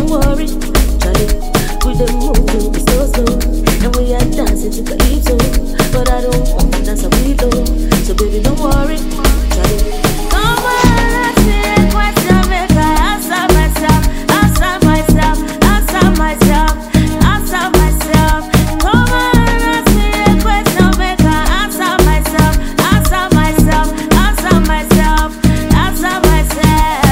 don't worry, Charlie. We the move to be so slow, and we are dancing to calypso. But I don't want to dance a beat low, so baby don't worry, Charlie. Come on, let's see a question, make I answer myself, answer myself, answer myself, answer myself. Come on, let's see a question, make I answer myself, answer myself, answer myself, answer myself.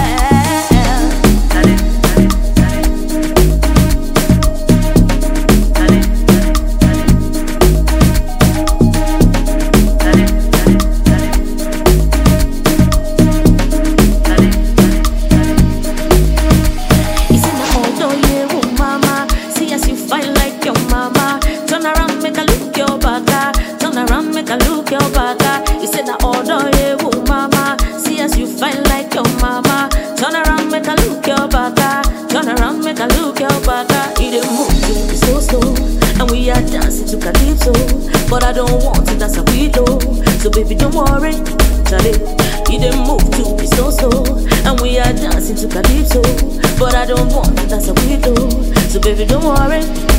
Look your back, you said I order you, mama. See as you fine like your mama. Turn around, make a look your back. Turn around, make a look your back. You didn't move to be so slow, and we are dancing to calypso. But I don't want to dance a beat low, so baby don't worry, Charlie. You didn't move to be so slow, and we are dancing to calypso. But I don't want to dance a beat low, so baby don't worry.